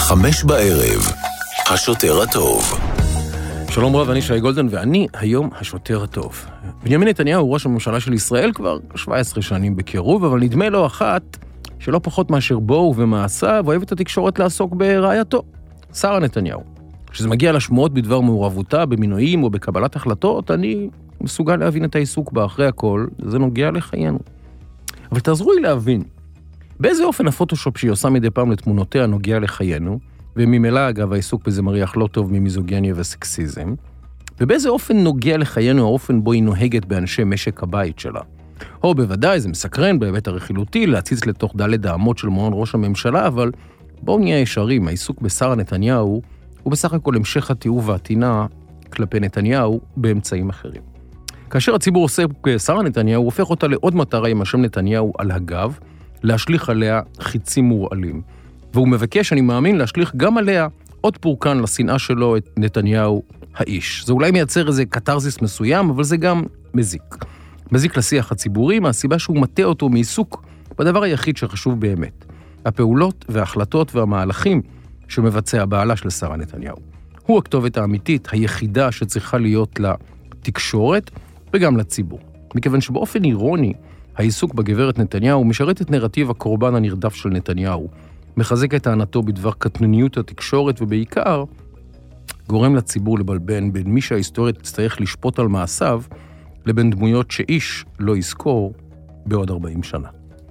5:00, השוטר הטוב. שלום רב, אני שי גולדן, ואני היום השוטר הטוב. בנימין נתניהו הוא ראש הממשלה של ישראל כבר 17 שנים בקירוב, אבל נדמה לו אחת שלא פחות מאשר בו ובמעשיו, אוהב את התקשורת לעסוק ברעייתו, שרה נתניהו. כשזה מגיע לשמועות בדבר מעורבותה במינויים או בקבלת החלטות, אני מסוגל להבין את העיסוק בה. אחרי הכל, זה נוגע לחיינו. אבל תעזרו לי להבין, באיזה אופן הפוטושופ שהיא עושה מדי פעם לתמונותיה נוגע לחיינו, וממילא אגב העיסוק בזה מריח לא טוב ממיזוגניה וסקסיזם, ובאיזה אופן נוגע לחיינו האופן בו היא נוהגת באנשי משק הבית שלה. או בוודאי זה מסקרן בהיבט הרכילותי להציץ לתוך דלת האמות של מעון ראש הממשלה, אבל בואו נהיה ישרים, העיסוק בשרה נתניהו הוא בסך הכל המשך התיעוב והתינה כלפי נתניהו באמצעים אחרים. כאשר הציבור עושה שרה נתניהו, הוא הופך אותה לעוד מטרה עם השם נתניהו על הגב, להשליך עליה חיצים מורעלים. והוא מבקש, אני מאמין, להשליך גם עליה עוד פורקן לשנאה שלו את נתניהו האיש. זה אולי מייצר איזה קטרזיס מסוים, אבל זה גם מזיק. מזיק לשיח הציבורי, מהסיבה שהוא מטה אותו מעיסוק בדבר היחיד שחשוב באמת. הפעולות וההחלטות והמהלכים שמבצע בעלה של שרה נתניהו. הוא הכתובת האמיתית, היחידה שצריכה להיות לתקשורת וגם לציבור. מכיוון שבאופן אירוני, העיסוק בגברת נתניהו משרת את נרטיב הקורבן הנרדף של נתניהו, מחזק את טענתו בדבר קטנוניות התקשורת, ובעיקר גורם לציבור לבלבן בין מי שההיסטוריה תצטרך לשפוט על מעשיו, לבין דמויות שאיש לא יזכור בעוד 40 שנה.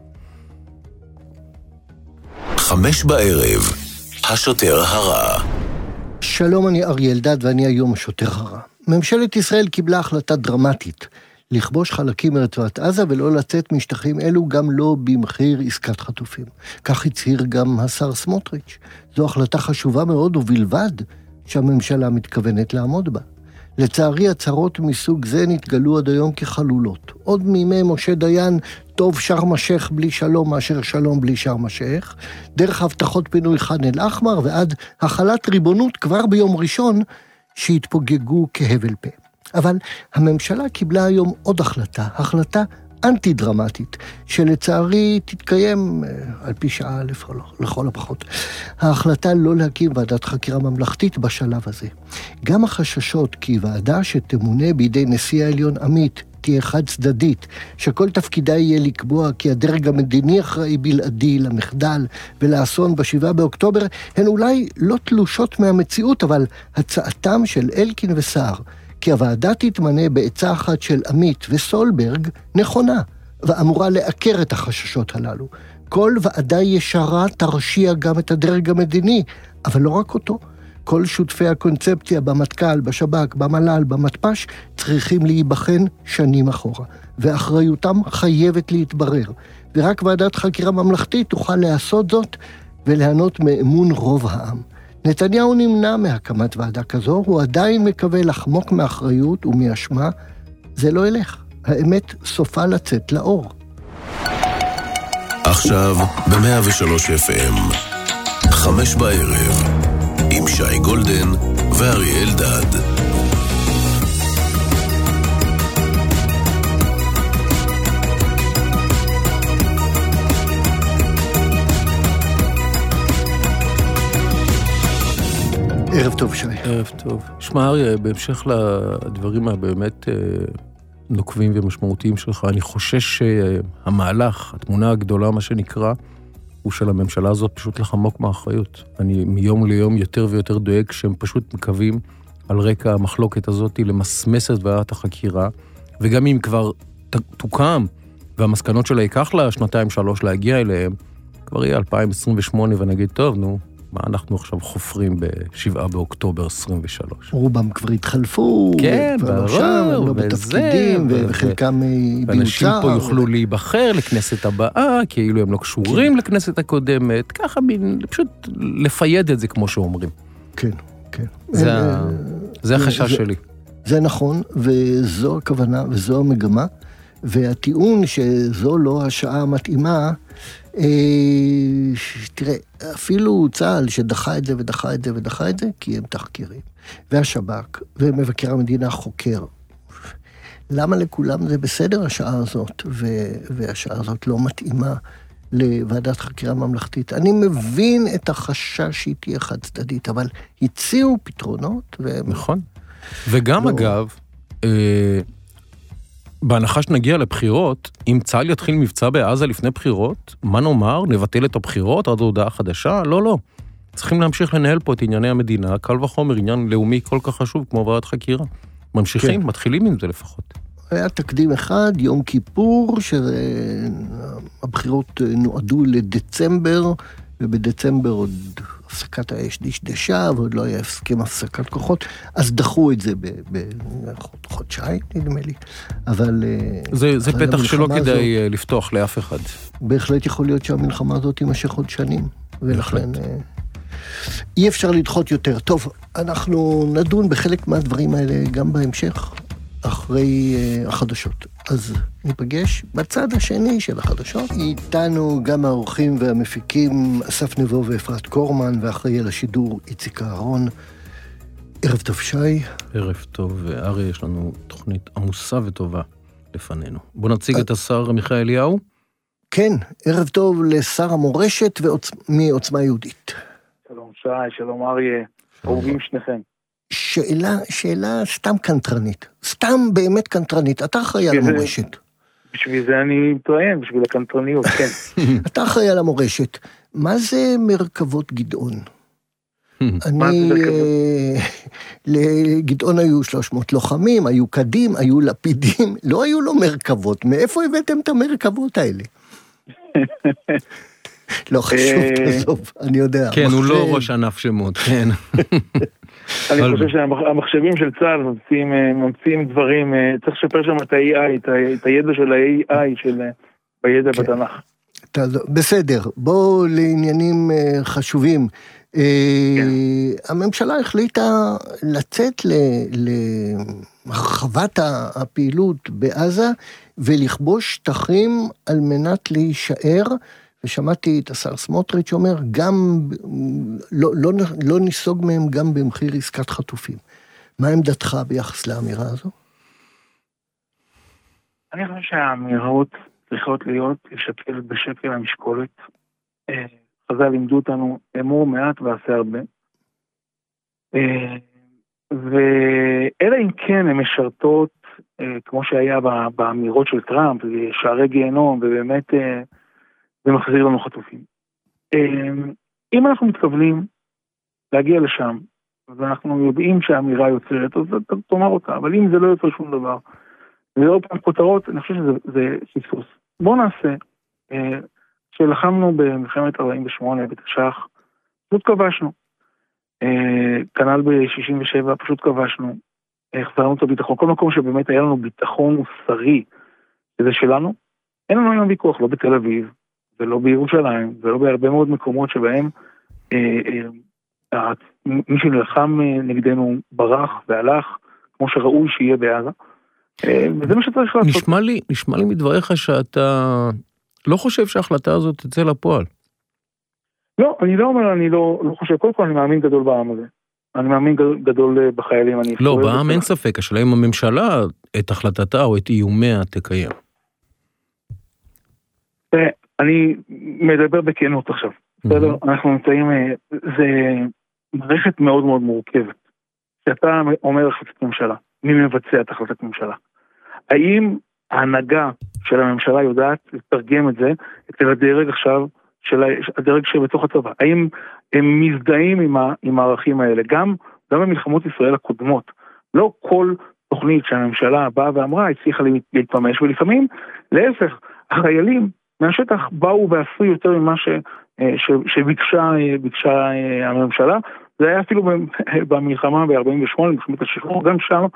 5:00, השוטר הרע. שלום, אני אריה אלדד ואני היום השוטר הרע. ממשלת ישראל קיבלה החלטה דרמטית, לכבוש חלקים מרצועת עזה ולא לצאת משטחים אלו, גם לא במחיר עסקת חטופים. כך הצהיר גם השר סמוטריץ'. זו החלטה חשובה מאוד ובלבד שהממשלה מתכוונת לעמוד בה. לצערי הצהרות מסוג זה נתגלו עד היום כחלולות. עוד מימי משה דיין, טוב שארם א-שייח בלי שלום מאשר שלום בלי שארם א-שייח, דרך הבטחות פינוי ח'אן אל-אחמר ועד החלת ריבונות כבר ביום ראשון שהתפוגגו כהבל פה. אבל הממשלה קיבלה היום עוד החלטה אנטי-דרמטית, שלצערי תתקיים על פי שעה לכל הפחות. ההחלטה לא להקים ועדת חקירה ממלכתית בשלב הזה. גם החששות כי ועדה שתמונה בידי נשיא העליון עמית תהיה חד צדדית, שכל תפקידה יהיה לקבוע כי הדרג המדיני אחראי בלעדי למחדל ולאסון ב7 באוקטובר, הן אולי לא תלושות מהמציאות, אבל הצעתם של אלקין וסער, כי הוועדה תתמנה בעצה אחת של עמית וסולברג, נכונה, ואמורה לעקר את החששות הללו. כל ועדה ישרה תרשיע גם את הדרג המדיני, אבל לא רק אותו. כל שותפי הקונספציה במטכ"ל, בשב"כ, במל"ל, במתפ"ש, צריכים להיבחן שנים אחורה, ואחריותם חייבת להתברר. ורק ועדת חקירה ממלכתית תוכל לעשות זאת וליהנות מאמון רוב העם. נתניהו נמנע מהקמת ועדה כזו, הוא עדיין מקווה לחמוק מאחריות ומאשמה. זה לא ילך. האמת סופה לצאת לאור. עכשיו ב-103 FM, 5:00, עם שי גולדן ואריה אלדד. ערב טוב, שי. ערב טוב. שמע, אריה, בהמשך לדברים הבאמת נוקבים ומשמעותיים שלך, אני חושש שהמהלך, התמונה הגדולה, מה שנקרא, הוא של הממשלה הזאת פשוט לחמוק מהאחריות. אני מיום ליום יותר ויותר דואג שהם פשוט מקווים על רקע המחלוקת הזאת למסמס את ועדת החקירה, וגם אם כבר תוקם, והמסקנות שלה ייקח לה 2-3 להגיע אליהם, כבר יהיה 2028 ונגיד, טוב, נו, מה אנחנו עכשיו חופרים ב7 באוקטובר 23? רובם כבר התחלפו, כן, ברור, לא בתפקידים, וחלקם ביוצר. ואנשים פה יוכלו להיבחר לכנסת הבאה, כאילו הם לא קשורים לכנסת הקודמת, ככה פשוט לפייד את זה כמו שאומרים. כן, כן. זה החשש שלי. זה נכון, וזו הכוונה, וזו המגמה, והטיעון שזו לא השעה המתאימה, תראה, אפילו צה"ל שדחה את זה ודחה את זה ודחה את זה, כי הם תחקירים. והשב"כ ומבקר המדינה חוקר. למה לכולם זה בסדר השעה הזאת, והשעה הזאת לא מתאימה לוועדת חקירה ממלכתית. אני מבין את החשש שהיא תהיה חד צדדית, אבל הציעו פתרונות. נכון. וגם אגב, בהנחה שנגיע לבחירות, אם צה"ל יתחיל מבצע בעזה לפני בחירות, מה נאמר? נבטל את הבחירות עד הודעה חדשה? לא, לא. צריכים להמשיך לנהל פה את ענייני המדינה, קל וחומר, עניין לאומי כל כך חשוב כמו ועדת חקירה. ממשיכים, כן. מתחילים עם זה לפחות. היה תקדים אחד, יום כיפור, שהבחירות נועדו לדצמבר, ובדצמבר עוד הפסקת האש דשדשה, ועוד לא היה הסכם הפסקת כוחות, אז דחו את זה בחודשיים, נדמה לי. אבל זה פתח שלא כדאי לפתוח לאף אחד. בהחלט יכול להיות שהמלחמה הזאת תימשך עוד שנים, ולכן אי אפשר לדחות יותר. טוב, אנחנו נדון בחלק מהדברים האלה גם בהמשך, אחרי החדשות. אז ניפגש בצד השני של החדשות. איתנו גם האורחים והמפיקים אסף נבו ואפרת קורמן, ואחראי על השידור איציק אהרון. ערב טוב שי. ערב טוב, אריה, יש לנו תוכנית עמוסה וטובה לפנינו. בוא נציג את השר מיכאל אליהו. כן, ערב טוב לשר המורשת מעוצמה יהודית. שלום שי, שלום אריה, אהובים שניכם. שאלה סתם קנטרנית, סתם באמת קנטרנית, אתה אחראי על המורשת. בשביל זה אני מתראיין, בשביל הקנטרניות, כן. אתה אחראי על המורשת, מה זה מרכבות גדעון? לגדעון היו 300 לוחמים, היו קדים, היו לפידים, לא היו לו מרכבות, מאיפה הבאתם את המרכבות האלה? לא חשוב, תעזוב, אני יודע. כן, הוא לא ראש ענף שמות, כן. אני חושב שהמחשבים של צה"ל ממציאים דברים, צריך לשפר שם את ה-AI, את הידע של ה-AI, בידע בתנ"ך. בסדר, בואו לעניינים חשובים. הממשלה החליטה לצאת להרחבת הפעילות בעזה, ולכבוש שטחים על מנת להישאר, ושמעתי את השר סמוטריץ' אומר, גם, לא ניסוג מהם גם במחיר עסקת חטופים. מה עמדתך ביחס לאמירה הזו? אני חושב שהאמירות צריכות להיות לשקל בשקל המשקולת. חז"ל לימדו אותנו, אמור מעט ועשה הרבה. ואלה אם כן הן משרתות, כמו שהיה באמירות של טראמפ, שערי גיהנום, ובאמת זה מחזיר לנו חטופים. אם אנחנו מתכוונים להגיע לשם, ואנחנו יודעים שהאמירה יוצרת, אז תאמר אותה, אבל אם זה לא יוצר שום דבר, ועוד פעם כותרות, אני חושב שזה חיסוס. בואו נעשה, כשלחמנו במלחמת 48 בתש"ח, פשוט כבשנו. כנ"ל ב-67 פשוט כבשנו, החזרנו את הביטחון, כל מקום שבאמת היה לנו ביטחון מוסרי, שזה שלנו, אין לנו היום ויכוח, לא בתל אביב, ולא בירושלים, ולא בהרבה מאוד מקומות שבהם מי שנלחם נגדנו ברח והלך, כמו שראוי שיהיה בעזה, וזה מה שצריך לעשות. נשמע לי מדבריך שאתה לא חושב שההחלטה הזאת תצא לפועל. לא, אני לא אומר, אני לא חושב, קודם כל אני מאמין גדול בעם הזה. אני מאמין גדול בחיילים. לא, בעם אין ספק, השאלה אם הממשלה את החלטתה או את איומיה תקיים. אני מדבר בכנות עכשיו. בסדר? אנחנו נמצאים, זה מערכת מאוד מאוד מורכבת. שאתה אומר החלטת ממשלה, מי מבצע את החלטת ממשלה? האם ההנהגה של הממשלה יודעת לתרגם את זה אצל הדרג עכשיו, הדרג שבתוך הצבא? האם הם מזדהים עם הערכים האלה? גם במלחמות ישראל הקודמות, לא כל תוכנית שהממשלה באה ואמרה הצליחה להתממש, ולפעמים להפך, החיילים מהשטח באו ועשו יותר ממה שביקשה הממשלה. זה היה אפילו במלחמה ב-48, במלחמת השחרור, גם שם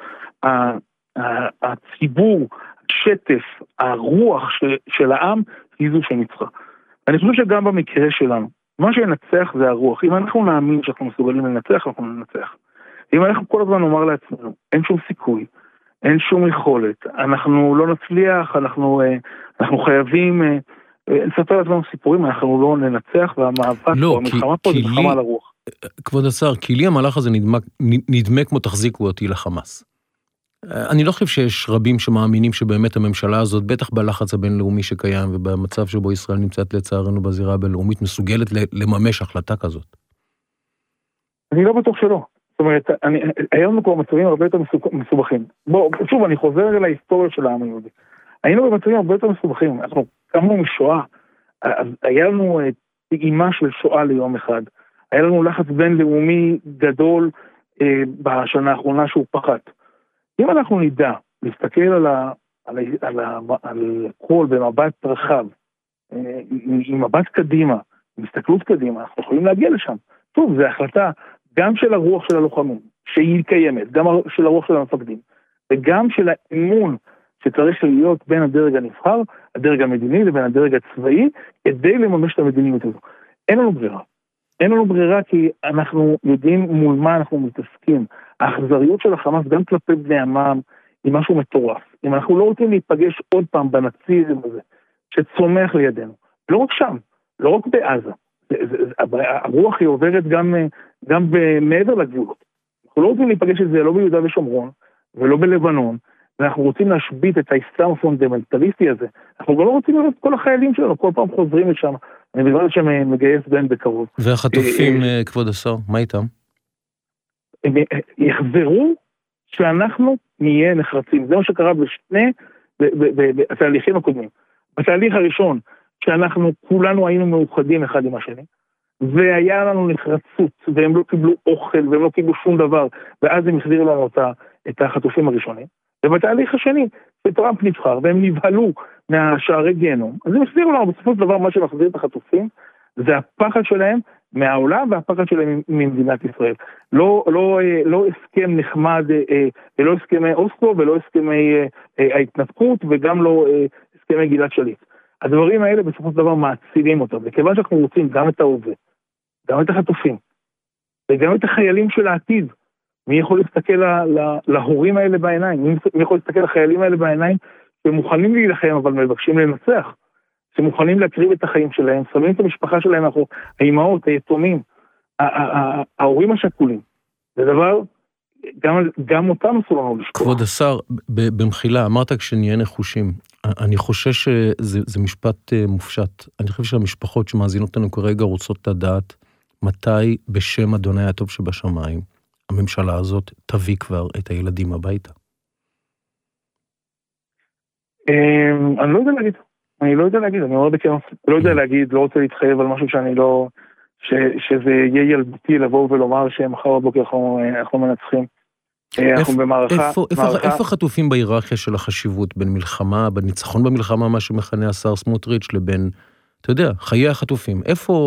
הציבור, השטף, הרוח של העם היא זו שניצחה. אני חושב שגם במקרה שלנו, מה שינצח זה הרוח. אם אנחנו נאמין שאנחנו מסוגלים לנצח, אנחנו ננצח. אם אנחנו כל הזמן נאמר לעצמנו, אין שום סיכוי, אין שום יכולת, אנחנו לא נצליח, אנחנו חייבים לספר לעצמנו סיפורים, אנחנו לא ננצח, והמאבק או המלחמה פה זה מלחמה על הרוח. כבוד השר, כי לי המהלך הזה נדמה כמו תחזיקו אותי לחמאס. אני לא חושב שיש רבים שמאמינים שבאמת הממשלה הזאת, בטח בלחץ הבינלאומי שקיים, ובמצב שבו ישראל נמצאת לצערנו בזירה הבינלאומית, מסוגלת לממש החלטה כזאת. אני לא בטוח שלא. זאת אומרת, היום אנחנו מצבים הרבה יותר מסובכים. שוב, אני חוזר אל ההיסטוריה של העם היהודי. היינו במצבים הרבה יותר מסובכים. אנחנו קמנו משואה, אז היה לנו טעימה של שואה ליום אחד. היה לנו לחץ בינלאומי גדול בשנה האחרונה שהוא פחת. אם אנחנו נדע להסתכל על הכל במבט רחב, עם מבט קדימה, עם הסתכלות קדימה, אנחנו יכולים להגיע לשם. טוב, זו החלטה גם של הרוח של הלוחמים, שהיא קיימת, גם של הרוח של המפקדים, וגם של האמון שצריך להיות בין הדרג הנבחר, הדרג המדיני לבין הדרג הצבאי, כדי לממש את המדיניות הזו. אין לנו ברירה. אין לנו ברירה כי אנחנו יודעים מול מה אנחנו מתעסקים. האכזריות של החמאס גם כלפי בני עמם היא משהו מטורף. אם אנחנו לא רוצים להיפגש עוד פעם בנאציזם הזה, שצומח לידינו, לא רק שם, לא רק בעזה, הרוח היא עוברת גם מעבר לגבולות. אנחנו לא רוצים להיפגש את זה לא ביהודה ושומרון, ולא בלבנון, ואנחנו רוצים להשבית את האסלאם הפונדמנטליסטי הזה. אנחנו גם לא רוצים לראות את כל החיילים שלנו, כל פעם חוזרים לשם. אני בגלל שהם מגייס בהם בקרוב. והחטופים, כבוד השר, מה איתם? הם יחזרו שאנחנו נהיה נחרצים. זה מה שקרה בשני התהליכים הקודמים. בתהליך הראשון, שאנחנו כולנו היינו מאוחדים אחד עם השני, והיה לנו נחרצות, והם לא קיבלו אוכל, והם לא קיבלו שום דבר, ואז הם החזירו לנו את החטופים הראשונים. ובתהליך השני, שטראמפ נבחר, והם נבהלו מהשערי גיהנום, אז הם החזירו לנו בסופו של דבר מה שמחזיר את החטופים, זה הפחד שלהם מהעולם והפחד שלהם ממדינת ישראל. לא הסכם נחמד, לא הסכמי אוסלו ולא הסכמי ההתנתקות וגם לא הסכמי גלעד שליט. הדברים האלה בסופו של דבר מעצילים אותם, וכיוון שאנחנו רוצים גם את ההווה, גם את החטופים, וגם את החיילים של העתיד, מי יכול להסתכל להורים האלה בעיניים, מי יכול להסתכל לחיילים האלה בעיניים, שמוכנים להילחם אבל מבקשים לנצח, שמוכנים להקריב את החיים שלהם, שמים את המשפחה שלהם, האימהות, היתומים, ההורים השכולים. זה דבר, גם אותם אסור לנו לשכוח. כבוד השר, במחילה, אמרת כשנהיה נחושים, אני חושש שזה משפט מופשט. אני חושב שהמשפחות שמאזינות לנו כרגע רוצות לדעת מתי בשם אדוני הטוב שבשמיים הממשלה הזאת תביא כבר את הילדים הביתה. אני לא יודע להגיד, אני אומר בכנות, לא יודע להגיד, לא רוצה להתחייב על משהו שאני לא, שזה יהיה ילדותי לבוא ולומר שמחר בבוקר אנחנו מנצחים. אנחנו במערכה. איפה חטופים בהיררכיה של החשיבות בין מלחמה, בניצחון במלחמה, מה שמכנה השר סמוטריץ' לבין, אתה יודע, חיי החטופים?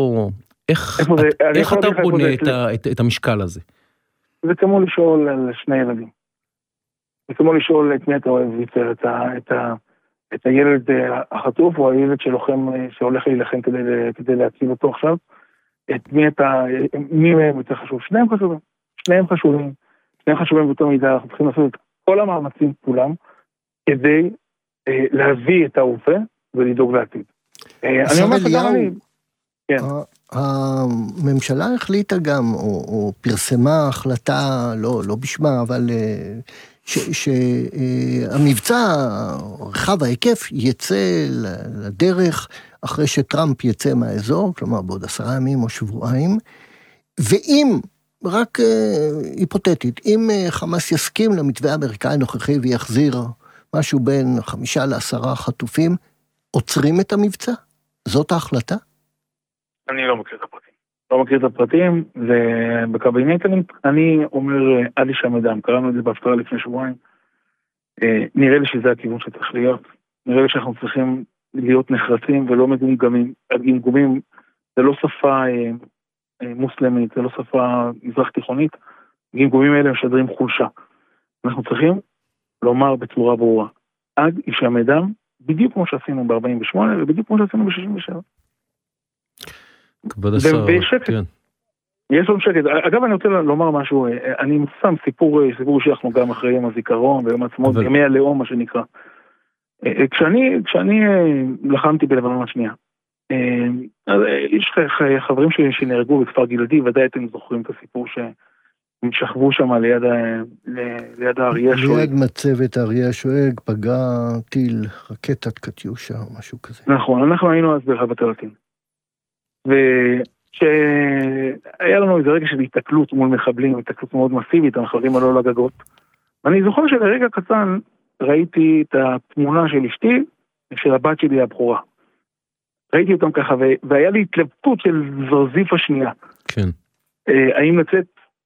איך אתה בונה את המשקל הזה? זה כמו לשאול על שני ילדים. זה כמו לשאול את מי אתה אוהב יותר, את הילד החטוף או הילד שהולך להילחם כדי להציל אותו עכשיו. את מי מהם יותר חשוב? שניהם חשובים באותו מידה. אנחנו צריכים לעשות את כל המאמצים כולם כדי להביא את ההווה ולדאוג לעתיד. אני אומר שגם אני... הממשלה החליטה גם, או פרסמה החלטה, לא בשמה, אבל שהמבצע רחב ההיקף יצא לדרך אחרי שטראמפ יצא מהאזור, כלומר בעוד 10 ימים או שבועיים, ואם, רק היפותטית, אם חמאס יסכים למתווה האמריקאי הנוכחי ויחזיר משהו בין 5 ל10 חטופים, עוצרים את המבצע? זאת ההחלטה? אני לא מכיר את הפרטים, ובקבינט אני אומר עד לשם אדם, קראנו את זה בהפטרה לפני שבועיים, נראה לי שזה הכיוון שצריך להיות, נראה לי שאנחנו צריכים להיות נחרצים ולא מגומגמים, גמגומים זה לא שפה מוסלמית, זה לא שפה מזרח תיכונית, גמגומים האלה משדרים חולשה, אנחנו צריכים לומר בצורה ברורה, עד לשם אדם, בדיוק כמו שעשינו ב-48 ובדיוק כמו שעשינו ב-67. כבוד השר, כן. יש לנו שקט. אגב, אני רוצה לומר משהו, אני שם סיפור שאנחנו גם אחרי יום הזיכרון, ויום העצמאות, ימי הלאום, מה שנקרא. כשאני לחמתי בלבנון השנייה, יש חברים שנהרגו בכפר גלעדי, ודאי אתם זוכרים את הסיפור הם שכבו שם ליד האריה השואג. ליד מצבת האריה השואג פגע טיל, רקטת קטיושה או משהו כזה. נכון, אנחנו היינו אז ברחבת הלטין. שהיה לנו איזה רגע של התקלות מול מחבלים, התקלות מאוד מסיבית, המחבלים עלו לגגות. ואני זוכר שלרגע קטן ראיתי את התמונה של אשתי ושל הבת שלי הבכורה. ראיתי אותם ככה, והיה לי התלבטות של זרזיף השנייה. כן. האם לצאת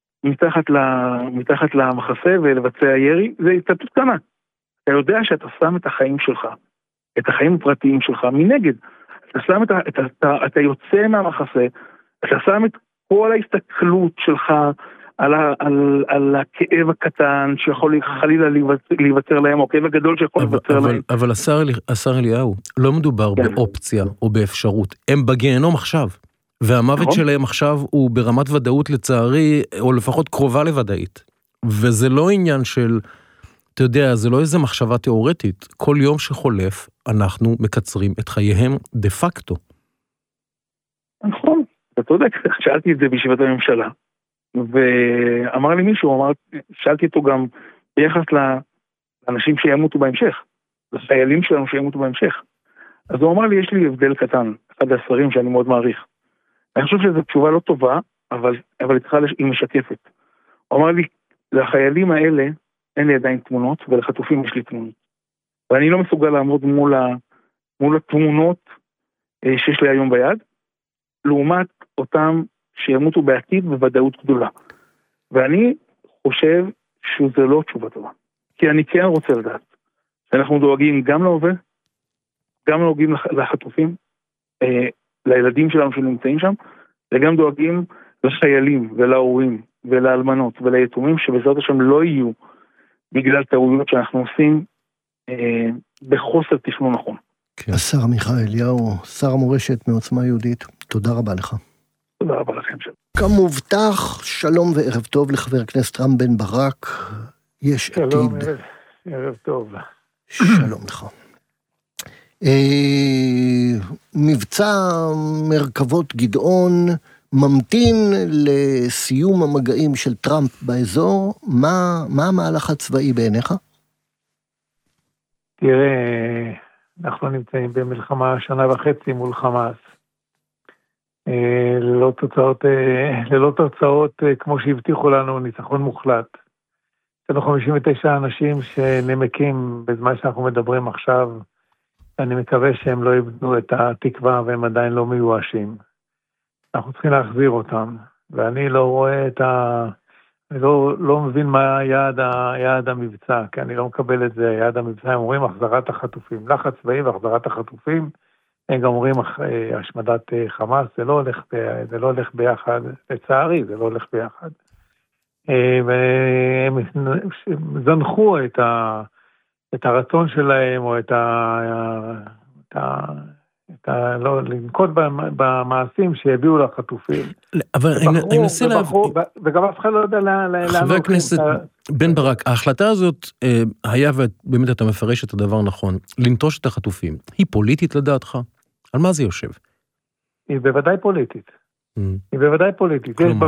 מתחת למחסה ולבצע ירי? זה התלבטות קטנה. אתה יודע שאתה שם את החיים שלך, את החיים הפרטיים שלך מנגד. אתה יוצא מהמחסה, אתה שם את כל ההסתכלות שלך על הכאב הקטן שיכול חלילה להיווצר להם, או הכאב הגדול שיכול להיווצר להם. אבל השר אליהו, לא מדובר באופציה או באפשרות, הם בגיהנום עכשיו, והמוות שלהם עכשיו הוא ברמת ודאות לצערי, או לפחות קרובה לוודאית, וזה לא עניין של, אתה יודע, זה לא איזה מחשבה תיאורטית, כל יום שחולף אנחנו מקצרים את חייהם דה פקטו. נכון, אתה צודק, שאלתי את זה בישיבת הממשלה, ואמר לי מישהו, שאלתי אותו גם ביחס לאנשים שימותו בהמשך, לחיילים שלנו שימותו בהמשך. אז הוא אמר לי, יש לי הבדל קטן, אחד השרים שאני מאוד מעריך. אני חושב שזו תשובה לא טובה, אבל היא משקפת. הוא אמר לי, לחיילים האלה אין לי עדיין תמונות, ולחטופים יש לי תמונות. ואני לא מסוגל לעמוד מול התמונות שיש לי היום ביד, לעומת אותם שימותו בעתיד בוודאות גדולה. ואני חושב שזה לא תשובה טובה. כי אני כן רוצה לדעת שאנחנו דואגים גם להווה, גם דואגים לחטופים, לילדים שלנו שנמצאים שם, וגם דואגים לחיילים ולהורים ולאלמנות וליתומים שבעזרת השם לא יהיו בגלל טעויות שאנחנו עושים בחוסר תכנון נכון. השר עמיחי אליהו, שר המורשת מעוצמה יהודית, תודה רבה לך. תודה רבה לכם. כמובטח, שלום וערב טוב לחבר הכנסת רם בן ברק, יש עתיד. שלום, ערב טוב. שלום לך. מבצע מרכבות גדעון ממתין לסיום המגעים של טראמפ באזור, מה המהלך הצבאי בעיניך? תראה, אנחנו נמצאים במלחמה 1.5 מול חמאס, ללא תוצאות כמו שהבטיחו לנו, ניצחון מוחלט. יש לנו 59 אנשים שנמקים בזמן שאנחנו מדברים עכשיו, אני מקווה שהם לא איבדו את התקווה והם עדיין לא מיואשים. אנחנו צריכים להחזיר אותם, ואני לא רואה אני לא מבין מה יעד המבצע, כי אני לא מקבל את זה, יעד המבצע, הם אומרים החזרת החטופים, לחץ צבאי והחזרת החטופים, הם גם אומרים השמדת חמאס, זה לא הולך ביחד, לצערי זה לא הולך ביחד. והם זנחו את הרצון שלהם, או לא, לנקוט במעשים שהביאו לחטופים. אבל אני מנסה וגם אף אחד לא יודע לאן. חבר הכנסת בן ברק, ההחלטה הזאת היה, ובאמת אתה מפרש את הדבר נכון, לנטוש את החטופים. היא פוליטית לדעתך? על מה זה יושב? היא בוודאי פוליטית. היא בוודאי פוליטית. יש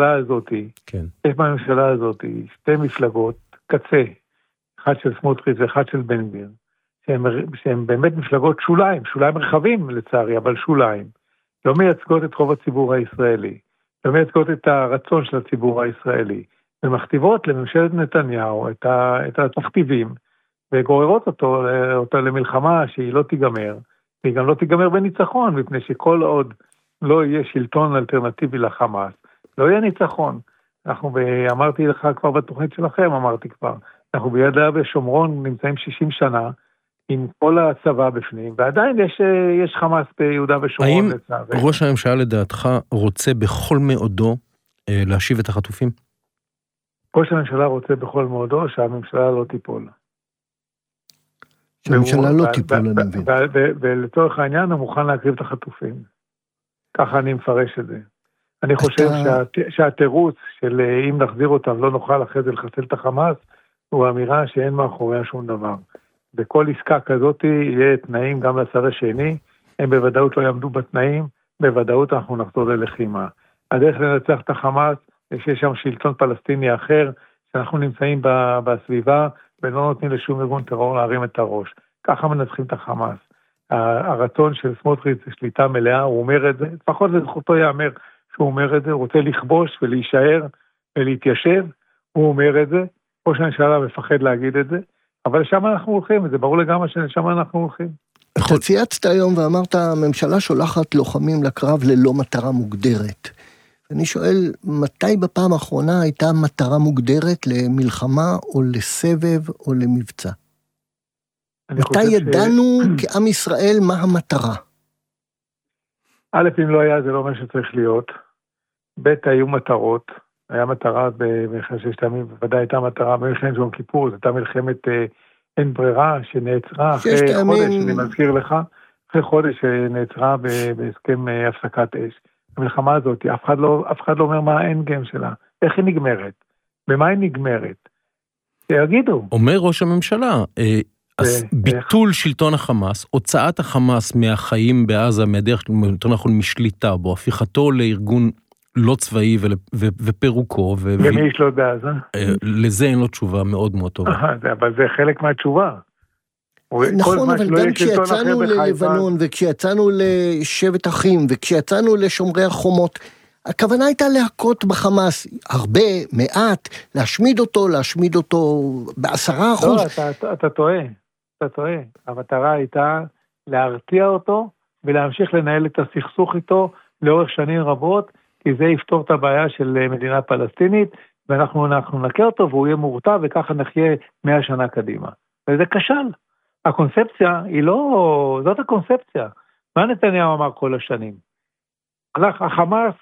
בממשלה הזאת שתי מפלגות, קצה, אחד של סמוטריץ' ואחד של בן גביר, שהם באמת מפלגות שוליים רחבים לצערי, אבל שוליים. לא מייצגות את רוב הציבור הישראלי, לא מייצגות את הרצון של הציבור הישראלי, ומכתיבות לממשלת נתניהו את התכתיבים, וגוררות אותה למלחמה שהיא לא תיגמר, והיא גם לא תיגמר בניצחון, מפני שכל עוד לא יהיה שלטון אלטרנטיבי לחמאס, לא יהיה ניצחון. אמרתי לך כבר בתוכנית שלכם, אנחנו ביהודה ושומרון נמצאים 60 שנה, עם כל הצבא בפנים, ועדיין יש חמאס ביהודה ושומרון. האם ראש הממשלה לדעתך רוצה בכל מאודו להשיב את החטופים? ראש הממשלה רוצה בכל מאודו שהממשלה לא תיפול. שהממשלה לא תיפול, אני מבין. ולצורך העניין הוא מוכן להקריב את החטופים. ככה אני מפרש את זה. אני חושב שהתירוץ של אם נחזיר אותם לא נוכל אחרי זה לחסל את החמאס, הוא אמירה שאין מאחוריה שום דבר. בכל עסקה כזאת יהיה תנאים גם לצד השני, הם בוודאות לא יעמדו בתנאים, בוודאות אנחנו נחזור ללחימה. הדרך לנצח את החמאס שיש שם שלטון פלסטיני אחר, שאנחנו נמצאים בסביבה, ולא נותנים לשום ארגון טרור להרים את הראש. ככה מנצחים את החמאס. הרצון של סמוטריץ' זה שליטה מלאה, הוא אומר את זה, לפחות לזכותו יאמר שהוא אומר את זה, הוא רוצה לכבוש ולהישאר ולהתיישב, הוא אומר את זה, ראש הממשלה מפחד להגיד את זה, אבל לשם אנחנו הולכים, וזה ברור לגמרי שלשם אנחנו הולכים. אתה צייצת היום ואמרת, הממשלה שולחת לוחמים לקרב ללא מטרה מוגדרת. אני שואל, מתי בפעם האחרונה הייתה מטרה מוגדרת למלחמה או לסבב או למבצע? מתי ידענו כעם ישראל מה המטרה? א', אם לא היה, זה לא מה שצריך להיות. ב', היו מטרות. היה מטרה במלחמת ששת הימים, בוודאי הייתה מטרה במלחמת יום כיפור, זו הייתה מלחמת אין ברירה שנעצרה אחרי חודש, אני מזכיר לך, אחרי חודש שנעצרה בהסכם הפסקת אש. המלחמה הזאת, אף אחד לא אומר מה האנד גיים שלה, איך היא נגמרת, במה היא נגמרת. שיגידו. אומר ראש הממשלה, ביטול שלטון החמאס, הוצאת החמאס מהחיים בעזה, מהדרך, יותר נכון משליטה בו, הפיכתו לארגון לא צבאי ופירוקו. למי ישלוט בעזה? לזה אין לו תשובה מאוד מאוד טובה. אבל זה חלק מהתשובה. נכון, אבל גם כשיצאנו ללבנון, וכשיצאנו לשבט אחים, וכשיצאנו לשומרי החומות, הכוונה הייתה להכות בחמאס, הרבה, מעט, להשמיד אותו ב10%. לא, אתה טועה. המטרה הייתה להרתיע אותו, ולהמשיך לנהל את הסכסוך איתו, לאורך שנים רבות, כי זה יפתור את הבעיה של מדינה פלסטינית, ואנחנו נקה אותו, והוא יהיה מורתע, וככה נחיה 100 שנה קדימה. וזה כשל. הקונספציה היא לא, זאת הקונספציה. מה נתניהו אמר כל השנים? החמאס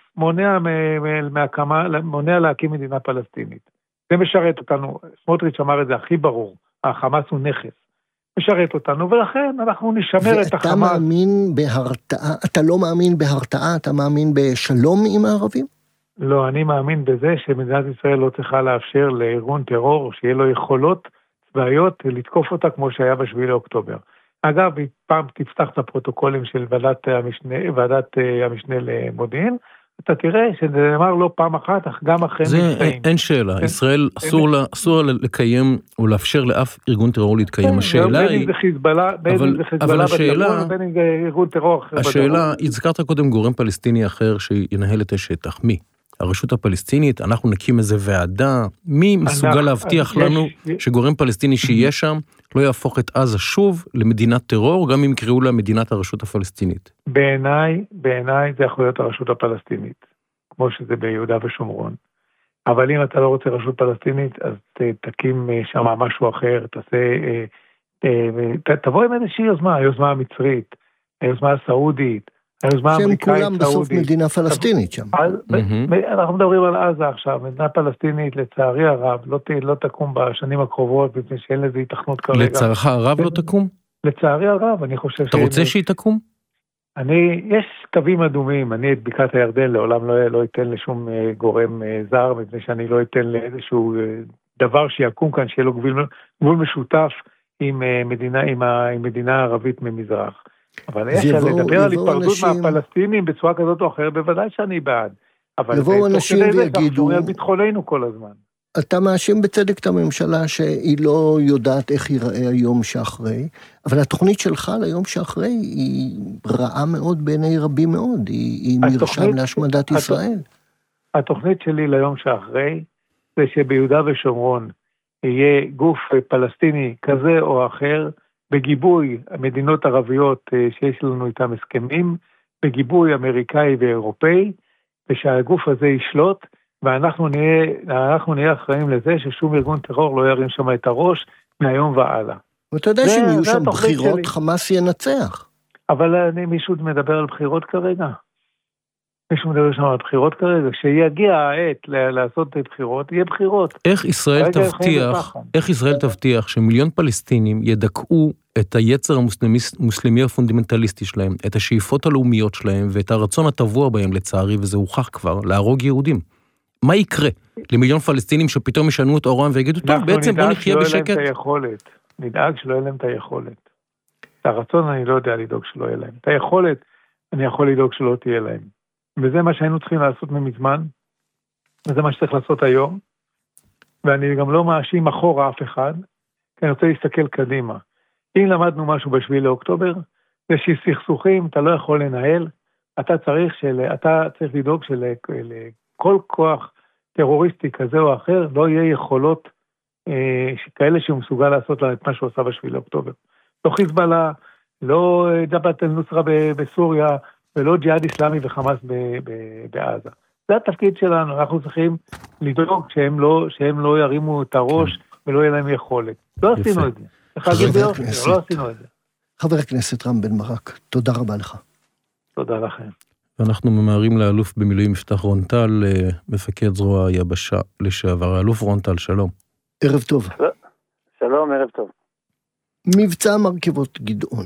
מונע להקים מדינה פלסטינית. זה משרת אותנו, סמוטריץ' אמר את זה הכי ברור, החמאס הוא נכס. משרת אותנו, ולכן אנחנו נשמר את החמאס. ואתה מאמין בהרתעה, אתה לא מאמין בהרתעה, אתה מאמין בשלום עם הערבים? לא, אני מאמין בזה שמדינת ישראל לא צריכה לאפשר לארגון טרור, שיהיה לו יכולות צבאיות לתקוף אותה כמו שהיה ב7 לאוקטובר. אגב, פעם תפתח את הפרוטוקולים של ועדת המשנה למודיעין, אתה תראה שזה נאמר לא פעם אחת, אך גם אחרי מבצעים. אין שאלה, ישראל אסור לקיים או לאפשר לאף ארגון טרור להתקיים. השאלה היא... בין אם זה חיזבאללה בדרום, בין אם זה ארגון טרור אחר בדרום. השאלה, הזכרת קודם גורם פלסטיני אחר שינהל את השטח. מי? הרשות הפלסטינית, אנחנו נקים איזה ועדה, מי מסוגל להבטיח לנו שגורם פלסטיני שיהיה שם, לא יהפוך את עזה שוב למדינת טרור, גם אם יקראו לה מדינת הרשות הפלסטינית? בעיניי זה יכול להיות הרשות הפלסטינית, כמו שזה ביהודה ושומרון. אבל אם אתה לא רוצה רשות פלסטינית, אז תקים שם משהו אחר, תבוא עם איזושהי יוזמה, היוזמה המצרית, היוזמה הסעודית, שהם כולם בסוף מדינה פלסטינית שם. אנחנו מדברים על עזה עכשיו, מדינה פלסטינית לצערי הרב, לא תקום בשנים הקרובות, מפני שאין לזה התכנות כרגע. לצערך הרב לא תקום? לצערי הרב, אני חושב אתה רוצה שהיא תקום? יש קווים אדומים, אני את בקעת הירדן לעולם לא אתן לשום גורם זר, מפני שאני לא אתן לאיזשהו דבר שיקום כאן, שיהיה לו גבול משותף עם מדינה ערבית ממזרח. אבל איך לדבר על היפרדות מהפלסטינים בצורה כזאת או אחרת, בוודאי שאני בעד. יבואו אנשים ויגידו, על ביטחוננו כל הזמן. אתה מאשים בצדק את הממשלה שהיא לא יודעת איך ייראה היום שאחרי, אבל התוכנית שלך ליום שאחרי היא רעה מאוד בעיני רבים מאוד, היא מרשם להשמדת ישראל. התוכנית שלי ליום שאחרי זה שביהודה ושומרון יהיה גוף פלסטיני כזה או אחר, בגיבוי המדינות ערביות שיש לנו איתם הסכמים, בגיבוי אמריקאי ואירופאי, ושהגוף הזה ישלוט, ואנחנו נהיה אחראים לזה ששום ארגון טרור לא ירים שם את הראש מהיום והלאה. ואתה יודע שאם יהיו שם בחירות, חמאס ינצח. אבל מישהו מדבר על בחירות כרגע? מישהו מדבר שם על בחירות כרגע? כשיגיע העת לעשות בחירות, יהיה בחירות. איך ישראל תבטיח שמיליון פלסטינים ידכאו את היצר המוסלמי הפונדמנטליסטי שלהם, את השאיפות הלאומיות שלהם, ואת הרצון הטבוע בהם לצערי, וזה הוכח כבר, להרוג יהודים? מה יקרה למיליון פלסטינים שפתאום ישנו את אורם ויגידו, טוב, בעצם בוא נחיה בשקט? נדאג שלא יהיה להם את היכולת. את הרצון אני לא יודע לדאוג שלא יהיה להם. את היכולת אני יכול לדאוג שלא תהיה להם. וזה מה שהיינו צריכים לעשות ממזמן. וזה מה שצריך לעשות היום, ואני גם לא מאשים אחורה אף אחד, כי אני רוצה להסתכל קדימה. אם למדנו משהו ב7 לאוקטובר, זה שסכסוכים אתה לא יכול לנהל, אתה צריך לדאוג שלכל כוח טרוריסטי כזה או אחר, לא יהיה יכולות כאלה שהוא מסוגל לעשות לה את מה שהוא עשה ב7 לאוקטובר. לא חיזבאללה, לא ג'בהת אל-נוסרה בסוריה, ולא ג'יהאד איסלאמי וחמאס בעזה. זה התפקיד שלנו, אנחנו צריכים לדאוג שהם לא ירימו את הראש ולא יהיה להם יכולת. לא עשינו את זה. לא עשינו את זה. חבר הכנסת רם בן ברק, תודה רבה לך. תודה לכם. ואנחנו ממהרים לאלוף במילואים יפתח רון-טל, מפקד זרוע היבשה לשעבר. האלוף רון-טל, שלום. ערב טוב. שלום, ערב טוב. מבצע מרכבות גדעון.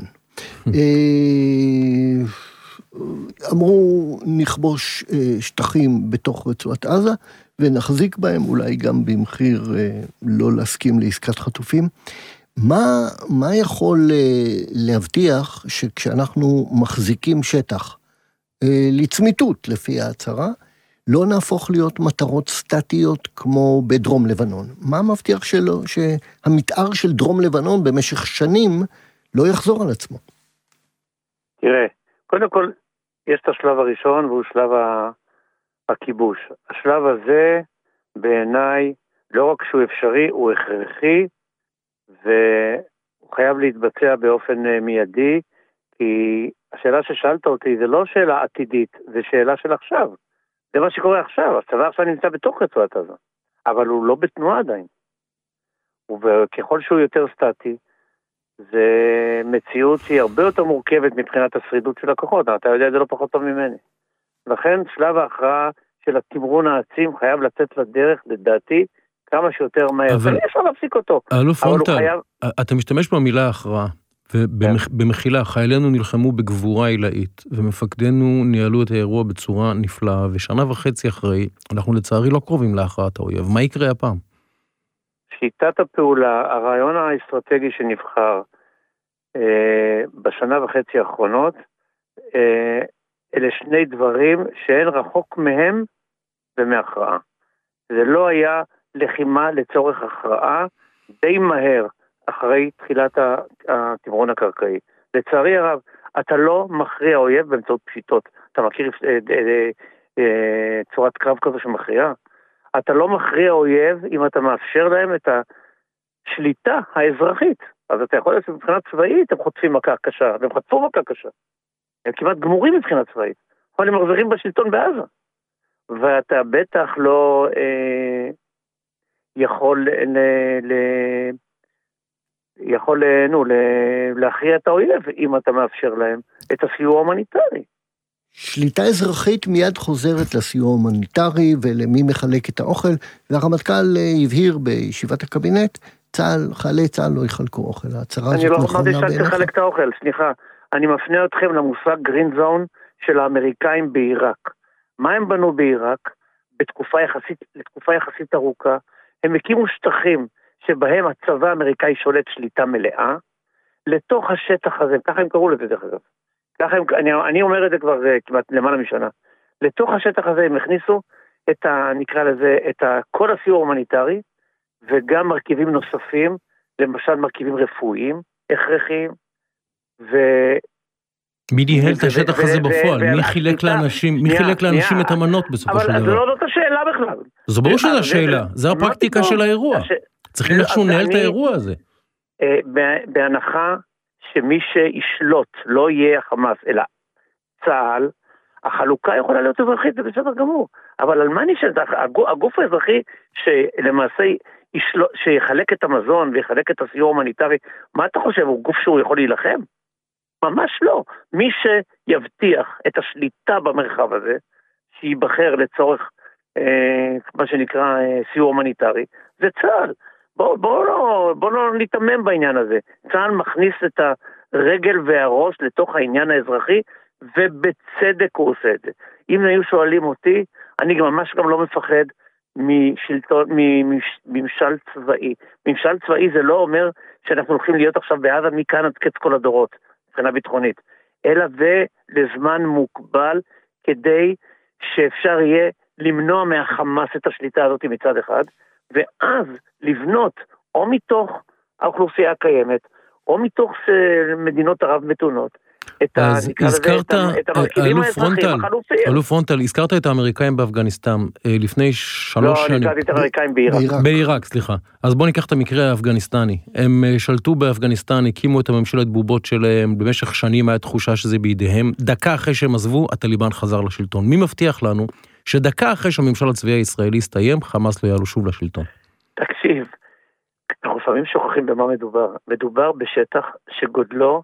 אמרו נכבוש שטחים בתוך רצועת עזה, ונחזיק בהם אולי גם במחיר לא להסכים לעסקת חטופים. מה יכול להבטיח שכשאנחנו מחזיקים שטח לצמיתות לפי ההצהרה, לא נהפוך להיות מטרות סטטיות כמו בדרום לבנון? מה מבטיח שהמתאר של דרום לבנון במשך שנים לא יחזור על עצמו? תראה, קודם כל יש את השלב הראשון והוא שלב הכיבוש. השלב הזה בעיניי לא רק שהוא אפשרי, הוא הכרחי, והוא חייב להתבצע באופן מיידי, כי השאלה ששאלת אותי זה לא שאלה עתידית, זה שאלה של עכשיו. זה מה שקורה עכשיו, הצבא עכשיו נמצא בתוך רצועת עזה, אבל הוא לא בתנועה עדיין. וככל שהוא יותר סטטי, זה מציאות שהיא הרבה יותר מורכבת מבחינת השרידות של הכוחות, אתה יודע את זה לא פחות טוב ממני. לכן שלב ההכרעה של התמרון העצים חייב לצאת לדרך, לדעתי, כמה שיותר מהר. אבל אפשר להפסיק אותו. האלוף רון-טל, אתה משתמש במילה הכרעה, ובמחילה, חיילינו נלחמו בגבורה עילאית, ומפקדינו ניהלו את האירוע בצורה נפלאה, ושנה וחצי אחרי, אנחנו לצערי לא קרובים להכרעת האויב. מה יקרה הפעם? שיטת הפעולה, הרעיון האסטרטגי שנבחר בשנה וחצי האחרונות, אלה שני דברים שאין רחוק מהם ומהכרעה. זה לא היה לחימה לצורך הכרעה די מהר אחרי תחילת התמרון הקרקעי. לצערי הרב, אתה לא מכריע אויב באמצעות פשיטות. אתה מכיר צורת קרב כזו שמכריעה? אתה לא מכריע אויב אם אתה מאפשר להם את השליטה האזרחית. אז אתה יכול להיות מבחינה צבאית, הם חוטפים מכה קשה, והם חטפו מכה קשה. הם כמעט גמורים מבחינה צבאית. אבל הם מחזירים בשלטון בעזה. ואתה בטח לא יכול להכריע את האויב אם אתה מאפשר להם את הסיוע ההומניטרי. שליטה אזרחית מיד חוזרת לסיוע ההומניטרי ולמי מחלק את האוכל, והרמטכ"ל הבהיר בישיבת הקבינט, חיילי צה"ל לא יחלקו אוכל. אני לא אמרתי שאתה תחלק את האוכל, סליחה. אני מפנה אתכם למושג גרין זון של האמריקאים בעיראק. מה הם בנו בעיראק? לתקופה יחסית ארוכה, הם הקימו שטחים שבהם הצבא האמריקאי שולט שליטה מלאה, לתוך השטח הזה, ככה הם קראו לזה דרך אגב. אני אומר את זה כבר כמעט למעלה משנה. לתוך השטח הזה הם הכניסו נקרא לזה, כל הסיוע ההומניטרי, וגם מרכיבים נוספים, למשל מרכיבים רפואיים, הכרחיים, מי ניהל את השטח הזה בפועל? מי חילק לאנשים את המנות בסופו של דבר? אבל זו לא זאת השאלה בכלל. זו ברור שזו השאלה, זו הפרקטיקה של האירוע. צריכים איכשהו לנהל את האירוע הזה. בהנחה שמי שישלוט לא יהיה החמאס, אלא צה"ל, החלוקה יכולה להיות אזרחית, זה בסדר גמור. אבל על מה נשאלת? הגוף האזרחי שלמעשה שיחלק את המזון ויחלק את הסיוע ההומניטרי, מה אתה חושב? הוא גוף שהוא יכול להילחם? ממש לא. מי שיבטיח את השליטה במרחב הזה, שיבחר לצורך מה שנקרא סיוע הומניטרי, זה צה"ל. בוא לא נתמם בעניין הזה. צה"ל מכניס את הרגל והראש לתוך העניין האזרחי, ובצדק הוא עושה את זה. אם היו שואלים אותי, אני ממש גם לא מפחד מממשל צבאי. ממשל צבאי זה לא אומר שאנחנו הולכים להיות עכשיו בעזה מכאן עד קץ כל הדורות, מבחינה ביטחונית, אלא זה לזמן מוגבל כדי שאפשר יהיה למנוע מהחמאס את השליטה הזאת מצד אחד, ואז לבנות או מתוך האוכלוסייה הקיימת, או מתוך מדינות ערב מתונות, את המרכיבים האזרחיים החלופיים. אלוף פרונטל, הזכרת את האמריקאים באפגניסטן לפני 3 שנים. לא, נזכרתי את האמריקאים בעיראק. בעיראק, סליחה. אז בוא ניקח את המקרה האפגניסטני. הם שלטו באפגניסטן, הקימו את הממשלת בובות שלהם, במשך שנים היה תחושה שזה בידיהם. דקה אחרי שהם עזבו, הטליבן חזר לשלטון. מי מבטיח לנו שדקה אחרי שהממשל הצבאי הישראלי הסתיים, חמאס לא יעלו שוב לשלטון? תקשיב, אנחנו לפעמים שוכחים במה מדובר. מדובר בשטח שגודלו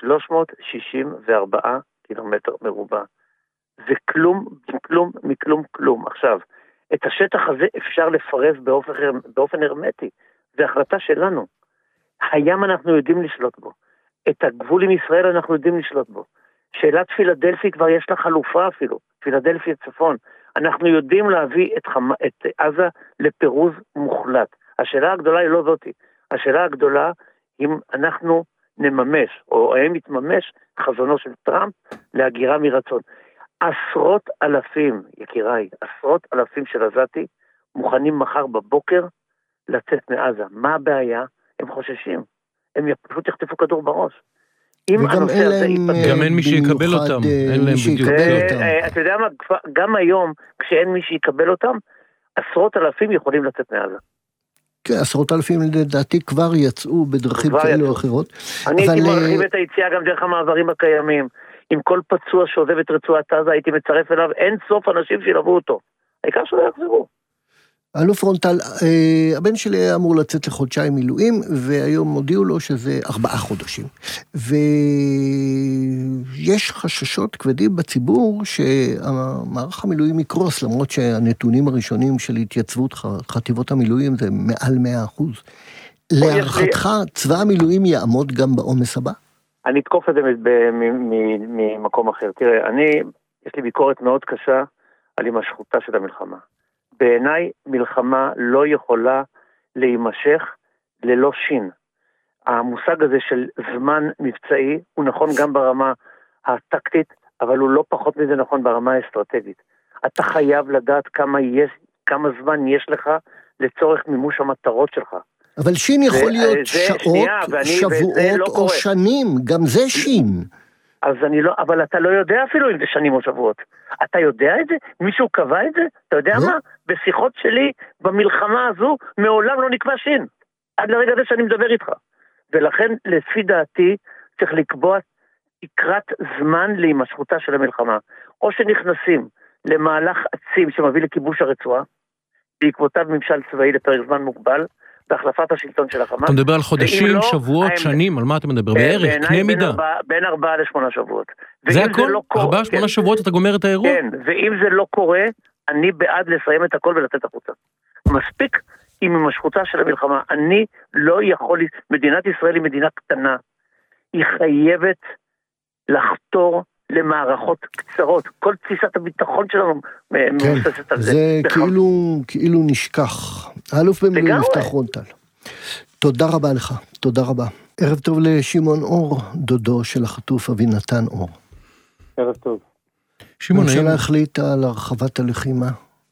364 קילומטר מרובע. זה כלום, כלום, מכלום, כלום. עכשיו, את השטח הזה אפשר לפרז באופן הרמטי. זו החלטה שלנו. הים אנחנו יודעים לשלוט בו. את הגבול עם ישראל אנחנו יודעים לשלוט בו. שאלת פילדלפי כבר יש לה חלופה אפילו. פילדלפי הצפון. אנחנו יודעים להביא את עזה לפירוז מוחלט. השאלה הגדולה היא לא זאתי. השאלה הגדולה אם אנחנו נממש, או האם יתממש חזונו של טראמפ להגירה מרצון. עשרות אלפים, יקיריי, עשרות אלפים של עזתי מוכנים מחר בבוקר לצאת מעזה. מה הבעיה? הם חוששים. הם פשוט יחטפו כדור בראש. גם אין מי שיקבל אותם. אין להם בדיוק. אתה יודע מה, גם היום, כשאין מי שיקבל אותם, עשרות אלפים יכולים לצאת מעזה. כן, עשרות אלפים לדעתי כבר יצאו בדרכים כאלה או אחרות. אני הייתי מרחיב את היציאה גם דרך המעברים הקיימים. עם כל פצוע שעוזב את רצועת עזה, הייתי מצרף אליו אין סוף אנשים שילוו אותו. העיקר שלא יחזרו. אלוף פרונטל, הבן שלי אמור לצאת לחודשיים מילואים, והיום הודיעו לו שזה 4 חודשים. ויש חששות כבדים בציבור שהמערך המילואים יקרוס, למרות שהנתונים הראשונים של התייצבות חטיבות המילואים זה מעל 100%. להערכתך, צבא המילואים יעמוד גם בעומס הבא? אני אתקוף את זה ממקום אחר. תראה, יש לי ביקורת מאוד קשה על הימשכותה של המלחמה. בעיניי מלחמה לא יכולה להימשך ללא שין. המושג הזה של זמן מבצעי הוא נכון גם ברמה הטקטית, אבל הוא לא פחות מזה נכון ברמה האסטרטגית. אתה חייב לדעת כמה זמן יש לך לצורך מימוש המטרות שלך. אבל שין יכול להיות שעות, שבועות או שנים, גם זה שין. אז אבל אתה לא יודע אפילו אם זה שנים או שבועות. אתה יודע את זה? מישהו קבע את זה? אתה יודע מה? בשיחות שלי, במלחמה הזו, מעולם לא נקבע שין. עד לרגע זה שאני מדבר איתך. ולכן, לפי דעתי, צריך לקבוע תקרת זמן להימשכותה של המלחמה. או שנכנסים למהלך עצים שמביא לכיבוש הרצועה, בעקבותיו ממשל צבאי לפרק זמן מוגבל, בהחלפת השלטון של החמאס. אתה מדבר על חודשים, שבועות, שנים, על מה אתה מדבר? בערך, קנה מידה. בין 4 ל8 שבועות. זה הכל? 4-8 שבועות אתה גומר את האירוע? כן, ואם זה לא קורה, אני בעד לסיים את הכל ולתת החוצה. מספיק עם המשכותה של המלחמה. אני לא יכול, מדינת ישראל היא מדינה קטנה. היא חייבת לחתור למערכות קצרות. כל תפיסת הביטחון שלנו מבוססת על זה. זה כאילו נשכח. האלוף במילואים יפתח פרונטל. תודה רבה לך, תודה רבה. ערב טוב לשמעון אור, דודו של החטוף אבינתן אור. ערב טוב. הממשלה החליטה על הרחבת הלחימה,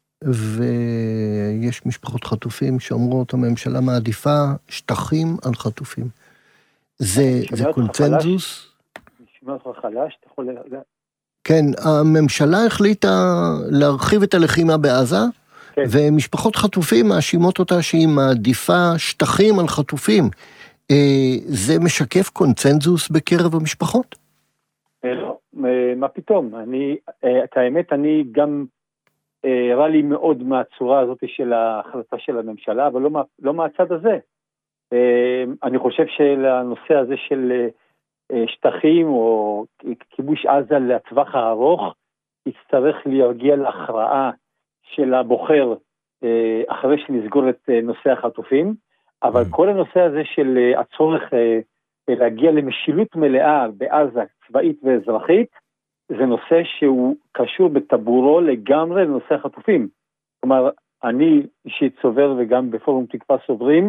ויש משפחות חטופים שאומרות הממשלה מעדיפה שטחים על חטופים. זה קונצנזוס? נשמע אותך חלש, אתה יכול... כן, הממשלה החליטה להרחיב את הלחימה בעזה, כן. ומשפחות חטופים מאשימות אותה שהיא מעדיפה שטחים על חטופים. זה משקף קונצנזוס בקרב המשפחות? לא, מה פתאום? את האמת, אני גם רע לי מאוד מהצורה הזאת של ההחלטה של הממשלה, אבל לא מהצד הזה. אני חושב שלנושא הזה של שטחים או כיבוש עזה לטווח הארוך, יצטרך להגיע להכרעה של הבוחר אחרי שנסגור את נושא החטופים, אבל כל הנושא הזה של הצורך להגיע למשילות מלאה בעזה, צבאית ואזרחית, זה נושא שהוא קשור בטבורו לגמרי לנושא החטופים. כלומר, אני אישית סובר וגם בפורום תקווה סוברים,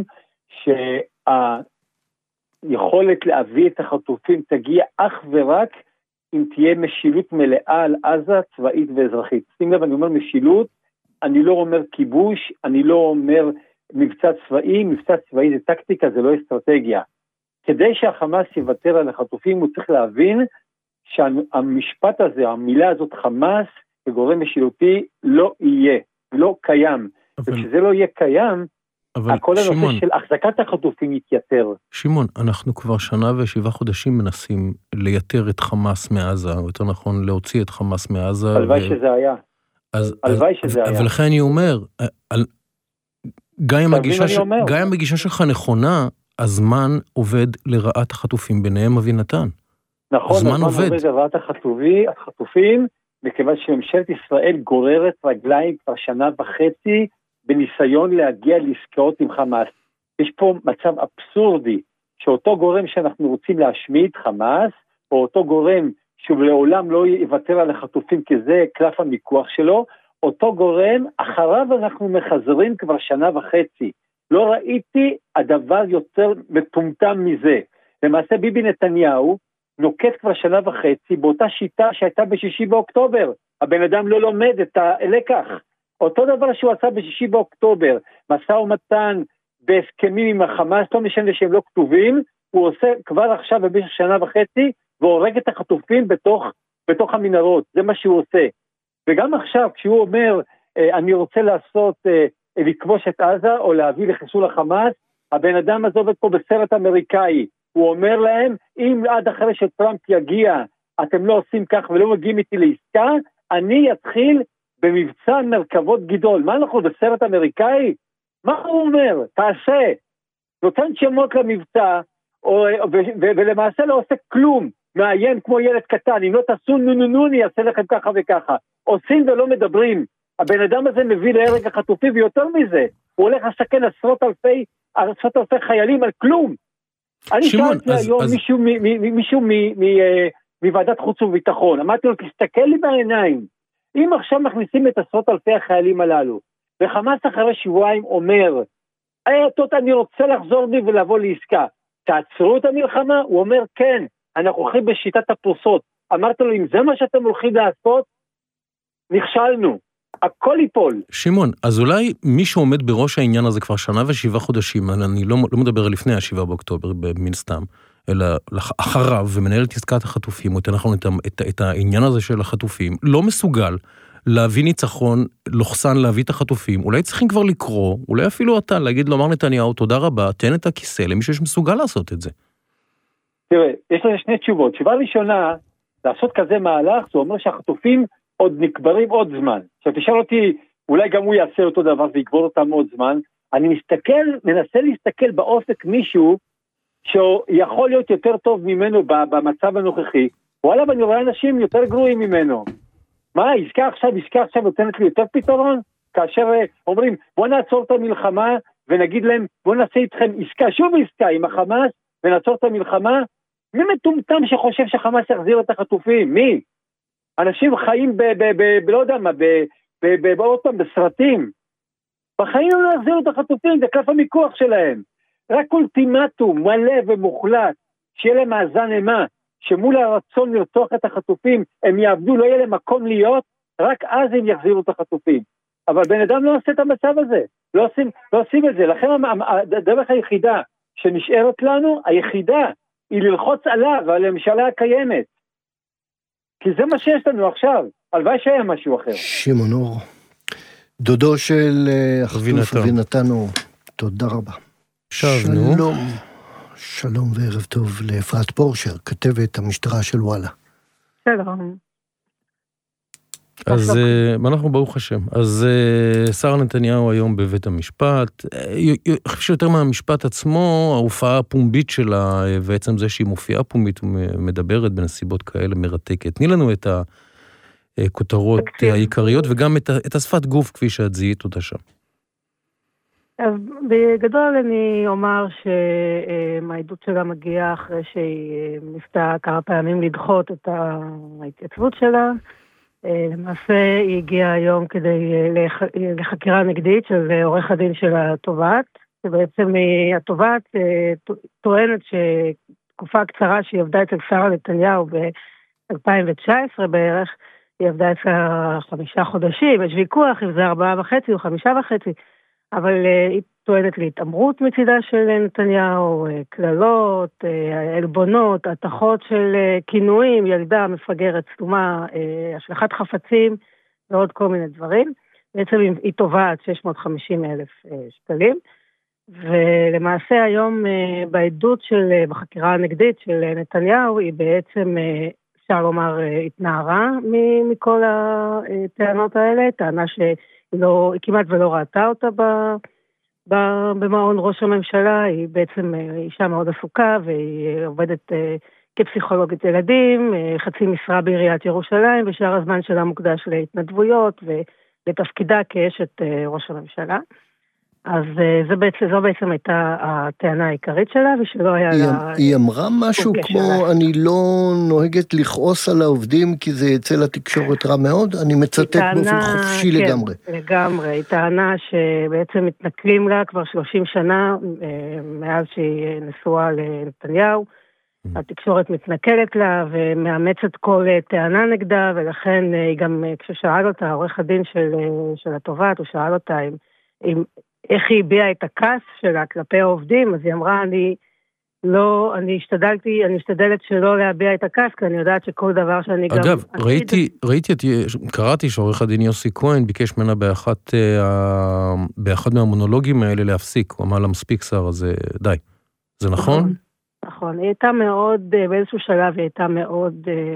שהיכולת להביא את החטופים תגיע אך ורק אם תהיה משילות מלאה על עזה, צבאית ואזרחית. שים לב, אני אומר משילות, אני לא אומר כיבוש, אני לא אומר מבצע צבאי, מבצע צבאי זה טקטיקה, זה לא אסטרטגיה. כדי שהחמאס יוותר על החטופים, הוא צריך להבין שהמשפט הזה, המילה הזאת חמאס, כגורם משילותי, לא יהיה, לא קיים. וכשזה לא יהיה קיים, כל הנושא של החזקת החטופים יתייתר. שמעון, אנחנו כבר 1.7 חודשים מנסים לייתר את חמאס מעזה, או יותר נכון להוציא את חמאס מעזה. הלוואי שזה היה. הלוואי שזה היה. ולכן אני אומר, גם אם הגישה שלך נכונה, הזמן עובד לרעת החטופים, ביניהם אבינתן. נכון, הזמן עובד לרעת החטופים, מכיוון שממשלת ישראל גוררת רגליים כבר 1.5 שנה, בניסיון להגיע לעסקאות עם חמאס. יש פה מצב אבסורדי, שאותו גורם שאנחנו רוצים להשמיד, חמאס, או אותו גורם שהוא לעולם לא יוותר על החטופים, כי זה קלף המיקוח שלו, אותו גורם, אחריו אנחנו מחזרים כבר 1.5 שנה. לא ראיתי הדבר יותר מטומטם מזה. למעשה ביבי נתניהו נוקט כבר 1.5 שנה, באותה שיטה שהייתה ב6 באוקטובר. הבן אדם לא לומד את הלקח. אותו דבר שהוא עשה ב6 באוקטובר, משא ומתן בהסכמים עם החמאס, לא משנה שהם לא כתובים, הוא עושה כבר עכשיו במשך 1.5 שנה, והורג את החטופים בתוך המנהרות, זה מה שהוא עושה. וגם עכשיו, כשהוא אומר, אני רוצה לכבוש את עזה, או להביא לחיסול החמאס, הבן אדם הזה עובד פה בסרט אמריקאי, הוא אומר להם, אם עד אחרי שטראמפ יגיע, אתם לא עושים כך ולא מגיעים איתי לעסקה, אני אתחיל במבצע מרכבות גדול. מה אנחנו בסרט אמריקאי? מה הוא אומר? תעשה. נותן שמות למבצע, ולמעשה לא עושה כלום. מאיים כמו ילד קטן, אם לא תעשו נו, יעשה לכם ככה וככה. עושים ולא מדברים. הבן אדם הזה מביא להרג החטופים, ויותר מזה, הוא הולך לסכן עשרות אלפי חיילים על כלום. אני שאלתי היום מישהו מוועדת חוץ וביטחון, אמרתי לו, תסתכל לי בעיניים, אם עכשיו מכניסים את עשרות אלפי החיילים הללו, וחמאס אחרי 2 שבועות אומר, אני רוצה לחזור בי ולבוא לעסקה, תעצרו את המלחמה? הוא אומר, כן, אנחנו הולכים בשיטת הפרוסות. אמרת לו, אם זה מה שאתם הולכים לעשות, נכשלנו. הכל ייפול. שמעון, אז אולי מי שעומד בראש העניין הזה כבר 1.7 חודשים, אני לא מדבר על לפני 7 באוקטובר מן סתם, אלא אחריו, ומנהל את עסקת החטופים, או יותר נכון את העניין הזה של החטופים, לא מסוגל להביא ניצחון, להביא את החטופים, אולי צריכים כבר לקרוא, אולי אפילו אתה, להגיד לו, מר נתניהו, תודה רבה, תן את הכיסא למישהו שמסוגל לעשות את זה. תראה, יש לזה 2 תשובות. תשובה ראשונה, לעשות כזה מהלך, זה אומר שהחטופים עוד נקברים עוד זמן. עכשיו תשאל אותי, אולי גם הוא יעשה אותו דבר ויקבור אותם עוד זמן. אני מנסה להסתכל באופק מישהו שיכול להיות יותר טוב ממנו במצב הנוכחי. וואלה, ואני רואה אנשים יותר גרועים ממנו. מה, עסקה עכשיו נותנת לי יותר פתרון? כאשר אומרים, בוא נעצור את המלחמה ונגיד להם, בוא נעשה איתכם שוב עסקה עם החמאס ונעצור את המלחמה. מי מטומטם שחושב שחמאס יחזיר את החטופים? מי? אנשים חיים לא יודע מה, עוד פעם בסרטים. בחיים לא יחזירו את החטופים, זה קלף המיקוח שלהם. רק אולטימטום מלא ומוחלט, שיהיה להם מאזן אימה, שמול הרצון לרצוח את החטופים, הם יעבדו, לא יהיה להם מקום להיות, רק אז הם יחזירו את החטופים. אבל בן אדם לא עושה את המצב הזה, לא עושים את זה. לכן הדרך היחידה שנשארת לנו, היחידה, היא ללחוץ עליו ועל הממשלה הקיימת. כי זה מה שיש לנו עכשיו, הלוואי שהיה משהו אחר. שמעון אור, דודו של החטוף אבינתן, תודה רבה. שלום וערב טוב לאפרת פורשר, כתבת המשטרה של וואלה. שלום. אז אנחנו ברוך השם. אז שרה נתניהו היום בבית המשפט, אני חושב שיותר מהמשפט עצמו, ההופעה הפומבית שלה, ועצם זה שהיא מופיעה פומבית ומדברת בנסיבות כאלה מרתקת. תני לנו את הכותרות העיקריות וגם את השפת גוף כפי שאת זיהית אותה שם. אז בגדול אני אומר שהעדות שלה מגיעה אחרי שהיא ניסתה כמה פעמים לדחות את ההתייצבות שלה. למעשה היא הגיעה היום כדי לחקירה נגדית של עורך הדין של התובעת, שבעצם התובעת טוענת שתקופה קצרה שהיא עבדה אצל שרה נתניהו ב-2019 בערך, היא עבדה אצלה 5 חודשים, יש ויכוח אם זה 4.5 או 5.5, אבל היא טוענת להתאמרות מצידה של נתניהו, כללות, אלבונות, התחות של כינויים, ילדה מפגרת סתומה, השלכת חפצים ועוד כל מיני דברים. בעצם היא תובעת 650,000 שקלים, ולמעשה היום בעדות בחקירה הנגדית של נתניהו, היא בעצם, אפשר לומר, התנערה מכל הטענות האלה, טענה שהיא כמעט ולא ראתה אותה במעון ראש הממשלה, היא בעצם אישה מאוד עסוקה, והיא עובדת כפסיכולוגית ילדים, חצי משרה בעיריית ירושלים, ושאר הזמן שלה מוקדש להתנדבויות ולתפקידה כאשת ראש הממשלה. אז זו בעצם הייתה הטענה העיקרית שלה, ושלא היה לה... היא אמרה משהו כמו, אני לא נוהגת לכעוס על העובדים, כי זה יצא לתקשורת רע מאוד, אני מצטט באופן חופשי לגמרי. כן, לגמרי. היא טענה שבעצם מתנכלים לה כבר 30 שנה, מאז שהיא נשואה לנתניהו, התקשורת מתנכלת לה, ומאמצת כל טענה נגדה, ולכן היא גם, כששאל אותה, עורך הדין של התובעת, הוא שאל אותה איך היא הביעה את הכעס שלה כלפי העובדים, אז היא אמרה, אני השתדלת שלא להביע את הכעס, כי אני יודעת שכל דבר שאני גם... אגב, קראתי שעורך הדין יוסי כהן ביקש ממנה באחד מהמונולוגים האלה להפסיק, הוא אמר לה מספיק שר, אז די. זה נכון? נכון, היא הייתה מאוד, באיזשהו שלב היא הייתה מאוד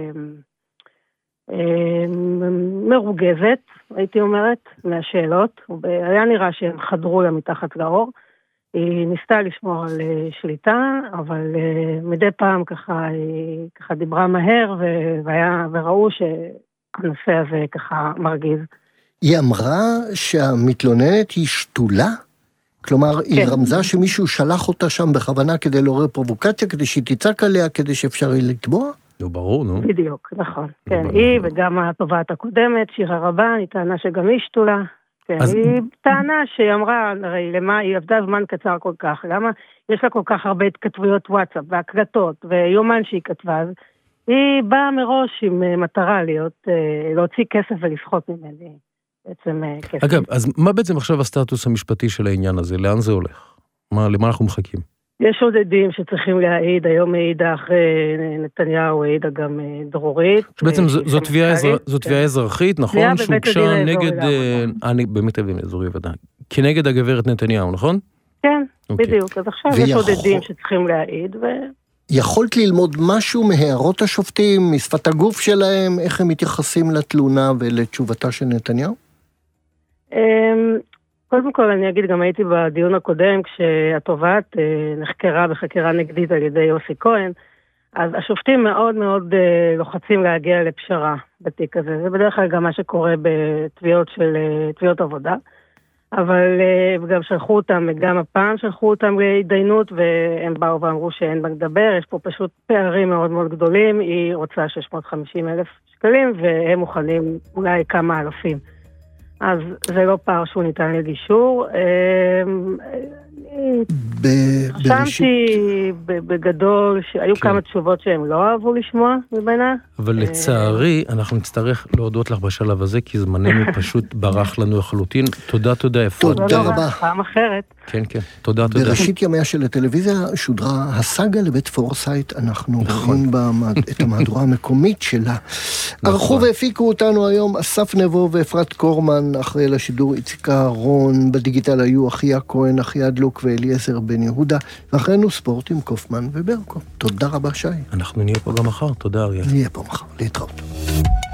מרוגזת, הייתי אומרת, מהשאלות, היה נראה שהם חדרו לה מתחת לאור, היא ניסתה לשמור על שליטה, אבל מדי פעם היא ככה דיברה מהר, וראו שהנושא הזה ככה מרגיז. היא אמרה שהמתלוננת היא שתולה? כלומר, היא רמזה שמישהו שלח אותה שם בכוונה כדי לעורר פרובוקציה, כדי שהיא תצעק עליה, כדי שאפשר יהיה לתבוע? לא ברור, נו. בדיוק, נכון. כן, היא וגם התובעת הקודמת, שירה רבן, היא טענה שגם היא שתולה. כן, היא טענה שהיא אמרה, הרי למה, היא עבדה זמן קצר כל כך, למה יש לה כל כך הרבה התכתבויות וואטסאפ והקלטות ויומן שהיא כתבה, אז היא באה מראש עם מטרה להוציא כסף ולסחוט ממני. אגב, אז מה בעצם עכשיו הסטטוס המשפטי של העניין הזה? לאן זה הולך? למה אנחנו מחכים? יש עוד עדים שצריכים להעיד, היום העידה אחרי נתניהו, העידה גם דרורית. שבעצם זו תביעה אזרחית, נכון? שהוגשה נגד, אני באמת אבין אזורי ודאי, כנגד הגברת נתניהו, נכון? כן, בדיוק. אז עכשיו יש עוד עדים שצריכים להעיד, יכולת ללמוד משהו מהערות השופטים, משפת הגוף שלהם, איך הם מתייחסים לתלונה ולתשובתה של נתניהו? קודם כל אני אגיד, גם הייתי בדיון הקודם, כשהתובעת נחקרה בחקירה נגדית על ידי יוסי כהן, אז השופטים מאוד מאוד לוחצים להגיע לפשרה בתיק הזה. זה בדרך כלל גם מה שקורה בתביעות עבודה. אבל גם שלחו אותם, גם הפעם שלחו אותם להתדיינות, והם באו ואמרו שאין מה לדבר, יש פה פשוט פערים מאוד מאוד גדולים, היא רוצה 650,000 שקלים, והם מוכנים אולי כמה אלפים. אז זה לא פער שהוא ניתן לגישור. חשבתי בגדול שהיו כמה תשובות שהם לא אהבו לשמוע מבינה. אבל לצערי אנחנו נצטרך להודות לך בשלב הזה, כי זמננו פשוט ברח לנו לחלוטין. תודה אפרת. תודה רבה. פעם אחרת. כן, תודה. בראשית ימיה של הטלוויזיה שודרה הסאגה לבית פורסייט, אנחנו רואים את המהדורה המקומית שלה. ערכו והפיקו אותנו היום אסף נבו ואפרת קורמן, אחרי לשידור איציק אהרון, בדיגיטל היו אחיה כהן, אחיה דלוק ואליעזר בן יהודה, ואחרינו ספורט עם קופמן וברקו. תודה רבה שי. אנחנו נהיה פה גם מחר, תודה אריה. נהיה פה מחר, להתראות.